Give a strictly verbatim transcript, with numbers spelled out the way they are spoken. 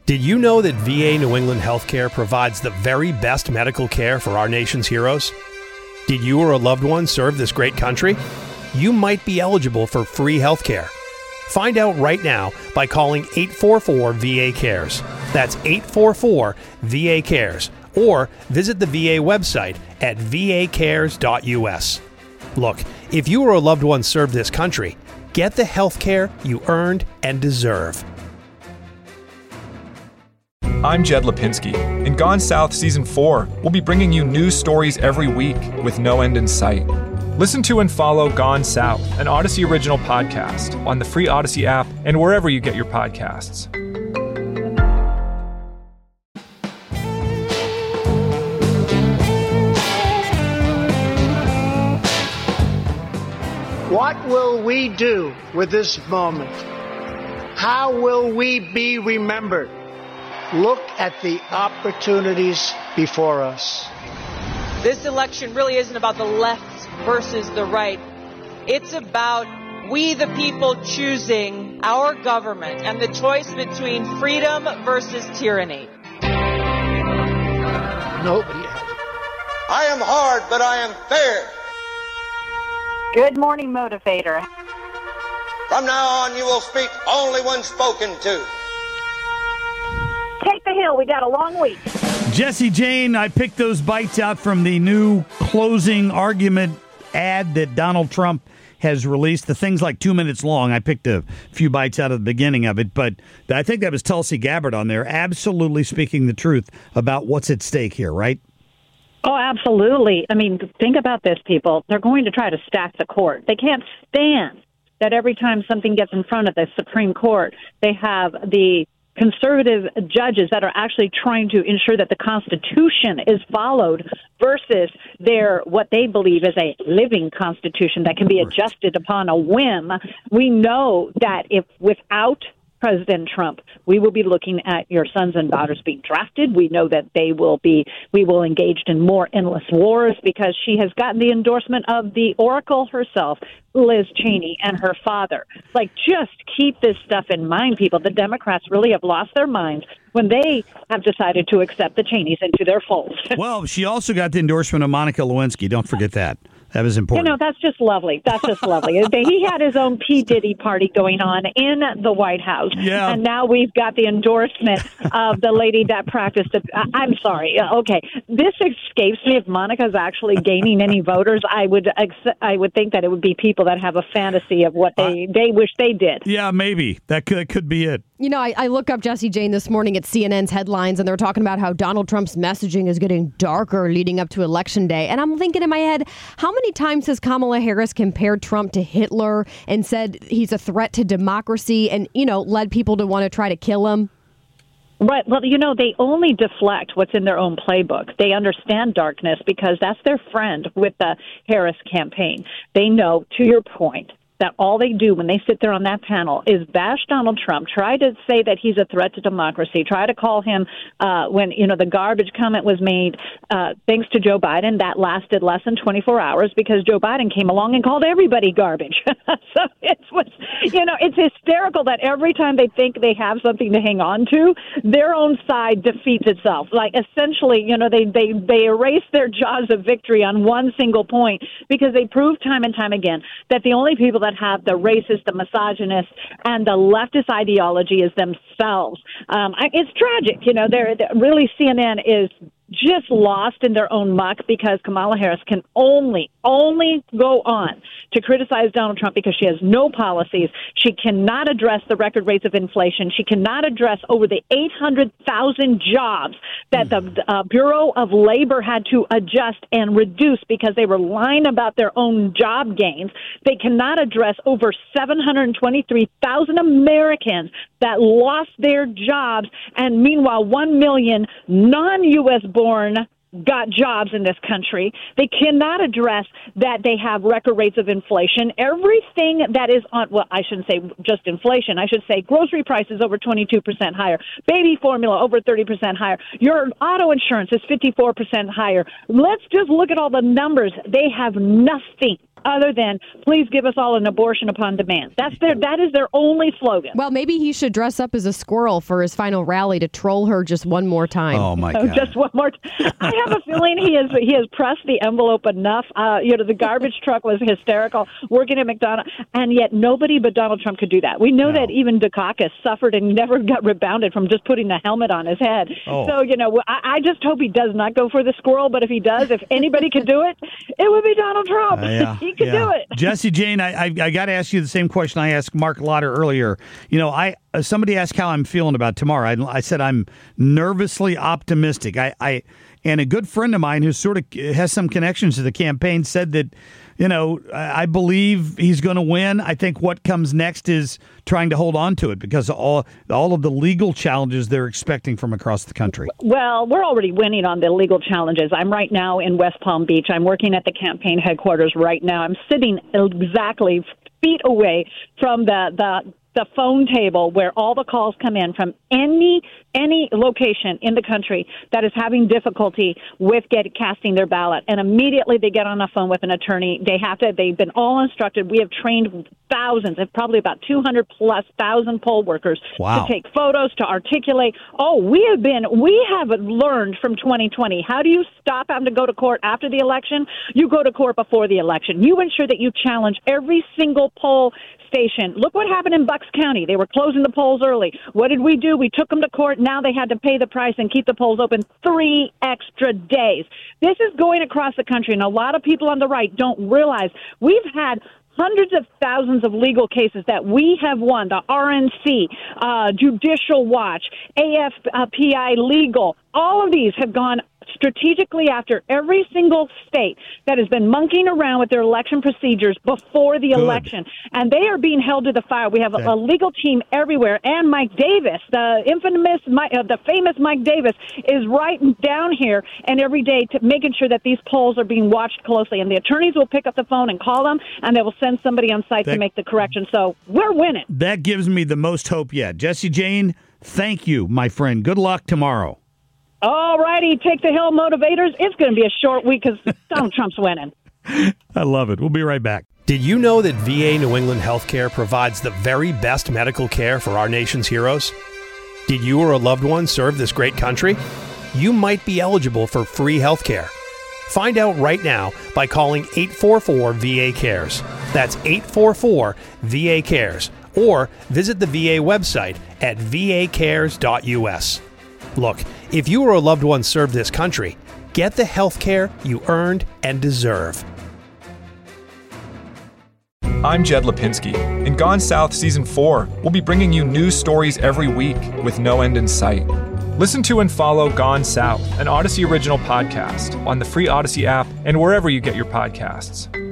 Did you know that V A New England Healthcare provides the very best medical care for our nation's heroes? Did you or a loved one serve this great country? You might be eligible for free healthcare. Find out right now by calling eight four four V A cares. That's eight four four V A cares. Or visit the V A website at v a cares dot u s. Look, if you or a loved one served this country, get the health care you earned and deserve. I'm Jed Lipinski. In Gone South Season four, we'll be bringing you news stories every week with no end in sight. Listen to and follow Gone South, an Odyssey original podcast, on the free Odyssey app and wherever you get your podcasts. What will we do with this moment? How will we be remembered? Look at the opportunities before us. This election really isn't about the left versus the right. It's about we the people choosing our government and the choice between freedom versus tyranny. Nobody has it. I am hard, but I am fair. Good morning, Motivator. From now on, you will speak only when spoken to. Take the hill. We got a long week. Jesse Jane, I picked those bites out from the new closing argument ad that Donald Trump has released. The thing's like two minutes long. I picked a few bites out of the beginning of it, but I think that was Tulsi Gabbard on there, absolutely speaking the truth about what's at stake here, right? Oh, absolutely. I mean, think about this, people. They're going to try to stack the court. They can't stand that every time something gets in front of the Supreme Court, they have the conservative judges that are actually trying to ensure that the Constitution is followed versus their what they believe is a living Constitution that can be adjusted upon a whim. We know that if without President Trump, we will be looking at your sons and daughters being drafted. We know that they will be, we will engage in more endless wars because she has gotten the endorsement of the Oracle herself, Liz Cheney, and her father. Like, just keep this stuff in mind, people. The Democrats really have lost their minds when they have decided to accept the Cheneys into their fold. Well, she also got the endorsement of Monica Lewinsky. Don't forget that. That was important. You know, that's just lovely. That's just lovely. He had his own P. Diddy party going on in the White House. Yeah. And now we've got the endorsement of the lady that practiced it. I'm sorry. Okay. This escapes me. If Monica's actually gaining any voters, I would ex- I would think that it would be people that have a fantasy of what they, uh, they wish they did. Yeah, maybe. That could, that could be it. You know, I, I look up Jesse Jane this morning at C N N's headlines, and they're talking about how Donald Trump's messaging is getting darker leading up to Election Day. And I'm thinking in my head, how many times has Kamala Harris compared Trump to Hitler and said he's a threat to democracy and, you know, led people to want to try to kill him? Right. Well, you know, they only deflect what's in their own playbook. They understand darkness because that's their friend with the Harris campaign. They know, to your point, that all they do when they sit there on that panel is bash Donald Trump, try to say that he's a threat to democracy, try to call him uh, when, you know, the garbage comment was made uh, thanks to Joe Biden. That lasted less than twenty-four hours because Joe Biden came along and called everybody garbage. So it's what's, you know, it's hysterical that every time they think they have something to hang on to, their own side defeats itself. Like, essentially, you know, they, they, they erase their jaws of victory on one single point because they prove time and time again that the only people that have the racist, the misogynist, and the leftist ideology is themselves. Um, I, it's tragic. You know, they're, they're really C N N is just lost in their own muck because Kamala Harris can only, only go on to criticize Donald Trump because she has no policies. She cannot address the record rates of inflation. She cannot address over the eight hundred thousand jobs that the uh, Bureau of Labor had to adjust and reduce because they were lying about their own job gains. They cannot address over seven hundred twenty-three thousand Americans that lost their jobs, and meanwhile, one million non-U S born got jobs in this country. They cannot address that they have record rates of inflation. Everything that is on, well, I shouldn't say just inflation. I should say grocery prices over twenty-two percent higher. Baby formula over thirty percent higher. Your auto insurance is fifty-four percent higher. Let's just look at all the numbers. They have nothing other than please give us all an abortion upon demand. That's their that is their only slogan. Well, maybe he should dress up as a squirrel for his final rally to troll her just one more time. Oh my So God! just one more. T- I have a feeling he has he has pressed the envelope enough. Uh, you know, the garbage truck was hysterical working at McDonald's, and yet nobody but Donald Trump could do that. We know No. that even Dukakis suffered and never got rebounded from just putting the helmet on his head. Oh. So you know, I, I just hope he does not go for the squirrel. But if he does, if anybody could do it, it would be Donald Trump. Uh, yeah, he could yeah. do it. Jesse Jane, I, I, I got to ask you the same question I asked Mark Lauder earlier. You know, I uh, somebody asked how I'm feeling about tomorrow. I, I said I'm nervously optimistic. I, I and a good friend of mine who sort of has some connections to the campaign said that, you know, I, I believe he's going to win. I think what comes next is trying to hold on to it because of all all of the legal challenges they're expecting from across the country. Well, we're already winning on the legal challenges. I'm right now in West Palm Beach. I'm working at the campaign headquarters right now. I'm sitting exactly feet away from the the the phone table where all the calls come in from any any location in the country that is having difficulty with get, casting their ballot. And immediately they get on the phone with an attorney. They have to, they've been all instructed. We have trained thousands, probably about two hundred plus thousand poll workers Wow. to take photos, to articulate. Oh, we have been, we have learned from twenty twenty. How do you stop having to go to court after the election? You go to court before the election. You ensure that you challenge every single poll station. Look what happened in Bucks County. They were closing the polls early. What did we do? We took them to court. Now they had to pay the price and keep the polls open three extra days. This is going across the country, and a lot of people on the right don't realize we've had hundreds of thousands of legal cases that we have won. The R N C, uh, Judicial Watch, A F P I Legal, all of these have gone strategically after every single state that has been monkeying around with their election procedures before the Good. election. And they are being held to the fire. We have a, Okay. a legal team everywhere. And Mike Davis, the infamous, Mike, uh, the famous Mike Davis, is right down here and every day to making sure that these polls are being watched closely. And the attorneys will pick up the phone and call them, and they will send somebody on site That- to make the correction. So we're winning. That gives me the most hope yet. Jesse Jane, thank you, my friend. Good luck tomorrow. All righty, take the hill, motivators. It's going to be a short week because Donald Trump's winning. I love it. We'll be right back. Did you know that V A New England Healthcare provides the very best medical care for our nation's heroes? Did you or a loved one serve this great country? You might be eligible for free healthcare. Find out right now by calling eight four four V A cares. That's eight four four V A cares. Or visit the V A website at v a cares dot u s. Look, if you or a loved one served this country, get the health care you earned and deserve. I'm Jed Lipinski. In Gone South Season four, we'll be bringing you news stories every week with no end in sight. Listen to and follow Gone South, an Odyssey original podcast, on the free Odyssey app and wherever you get your podcasts.